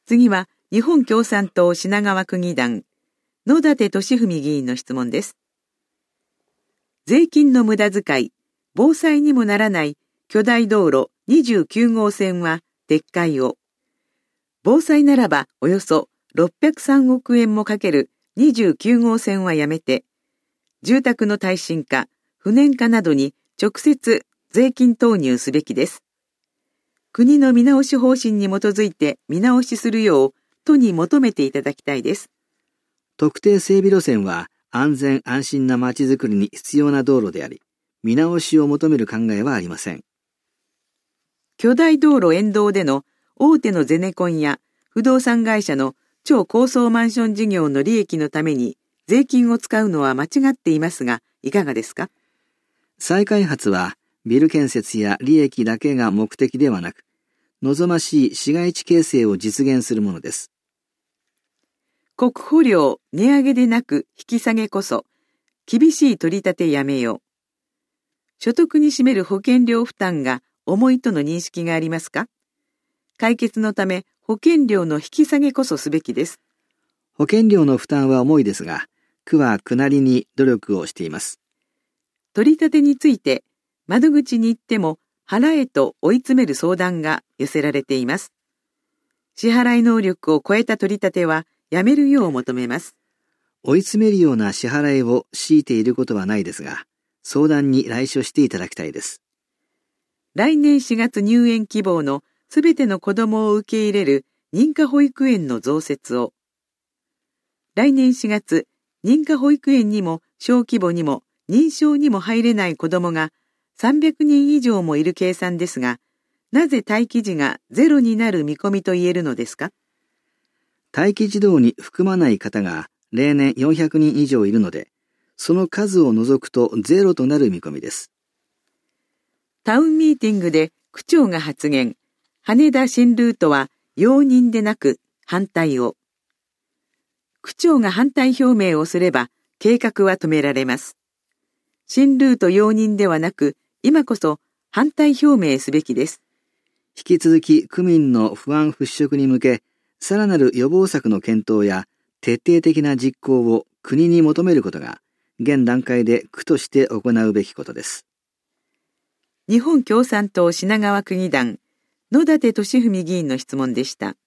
次は日本共産党品川区議団、野立俊文議員の質問です。税金の無駄遣い、防災にもならない巨大道路29号線は撤回を。防災ならばおよそ603億円もかける29号線はやめて、住宅の耐震化、不燃化などに直接税金投入すべきです。国の見直し方針に基づいて見直しするよう都に求めていただきたいです。 特定整備路線は安全安心なまちづくりに必要な道路であり、見直しを求める考えはありません。 巨大道路沿道での大手のゼネコンや不動産会社の超高層マンション事業の利益のために税金を使うのは間違っていますが、いかがですか？ 再開発はビル建設や利益だけが目的ではなく、望ましい市街地形成を実現するものです。 国保料値上げでなく引き下げこそ、厳しい取り立てやめよう。所得に占める保険料負担が重いとの認識がありますか？解決のため保険料の引き下げこそすべきです。 保険料の負担は重いですが、区は区なりに努力をしています。 取り立てについて窓口に行っても払えと追い詰める相談が寄せられています。支払い能力を超えた取り立てはやめるよう求めます。 追い詰めるような支払いを強いていることはないですが、相談に来所していただきたいです。 来年4月入園希望のすべての子どもを受け入れる認可保育園の増設を。来年4月、認可保育園にも小規模にも認証にも入れない子どもが300人以上もいる計算ですが、なぜ待機児がゼロになる見込みと言えるのですか？ 待機児童に含まない方が例年400人以上いるので、その数を除くとゼロとなる見込みです。 タウンミーティングで区長が発言、羽田新ルートは容認でなく反対を。区長が反対表明をすれば計画は止められます。新ルート容認ではなく、今こそ反対表明すべきです。 引き続き区民の不安払拭に向け、さらなる予防策の検討や徹底的な実行を国に求めることが、現段階で区として行うべきことです。 日本共産党品川区議団、野立俊文議員の質問でした。